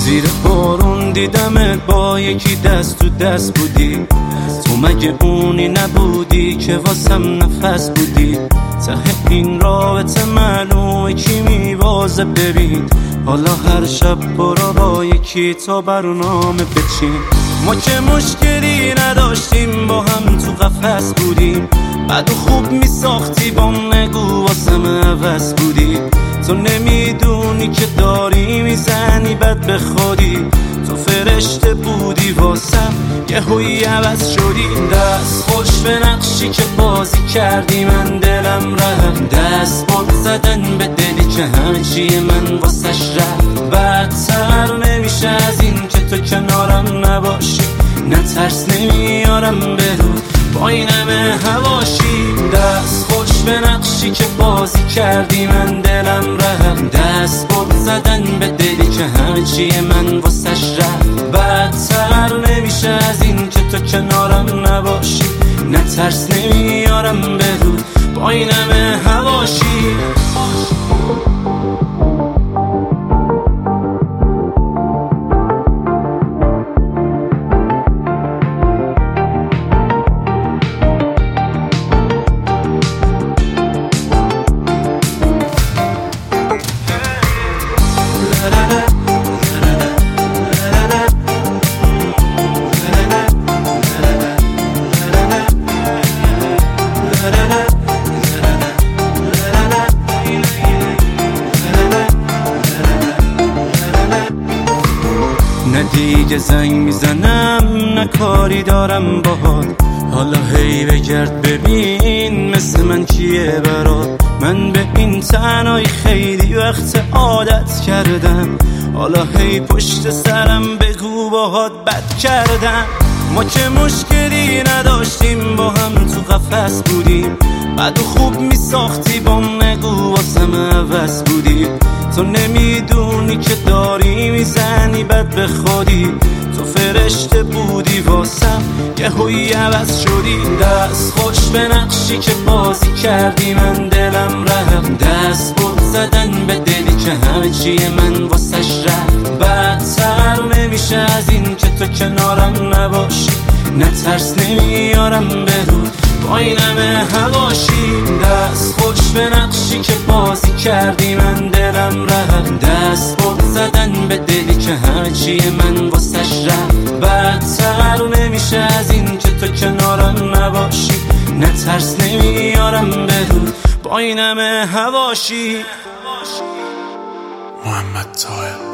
زیر بارون دیدمت با یکی دست تو دست بودی. تو مگه اونی نبودی که واسم نفس بودی؟ ته این رابطه معلومه کی میوازه. ببین حالا هر شب برو با یکی تا برنامه بچین. ما که مشکلی نداشتیم، با هم تو قفس بودیم. بعد خوب میساختی با نگو واسم عوض بودی. تو نمیدونی که داری میزنی بد به خودی. تو فرشته بودی واسم یه هوی عوض شدی. دست خوش به نقشی که بازی کردی، من دلم رفت. دست باد زدن به دلی که همه چیه من واسش رفت. بدتر نمیشه از این که تو کنارم نباشی. نه ترس نمیارم به رو با این همه هواشی. دست خوش به نقشی که بازی کردی، من دلم رفت. دست باد زدن به دلی که همه چیه من واسش رفت. بدتر نمیشه از این که تو کنارم نباشی. نه ترس نمیارم به رو با این همه هواشی. نه دیگه زنگ میزنم، نه کاری دارم باهات. حالا هی بگرد ببین مثل من کیه برات. من به این تنهایی خیلی وقت عادت کردم. حالا هی پشت سرم بگو باهات بد کردم. ما که مشکلی نداشتیم، با هم تو قفس بودیم. بعد خوب میساختی با نگو واسم عوض بودی. تو نمیدونی که داری میزنی بد به خودی. تو فرشته بودی واسم یه هوی عوض شدی. دست خوش به نقشی که بازی کردی، من دلم رفت. دست بود زدن به دلی که همه چیه من واسش رفت. بدتر نمیشه از این که تو کنارم نباشی. نه ترس نمیارم به رو با این همه هواشی. دست خوش به نقشی که بازی کردی، من دلم رفت. دست بود زدن به دلی که همه چیه من واسش رفت. بدتر نمیشه از این که تو کنارم نباشی. نه ترس نمیارم به رو با این همه هواشی. محمد طاهر